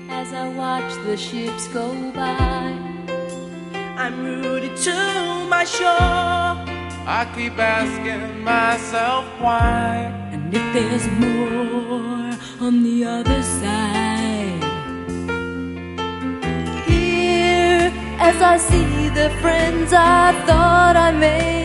as I watch the ships go by. I'm rooted to my shore. I keep asking myself why. And if there's more on the other side. Here, as I see the friends I thought I made,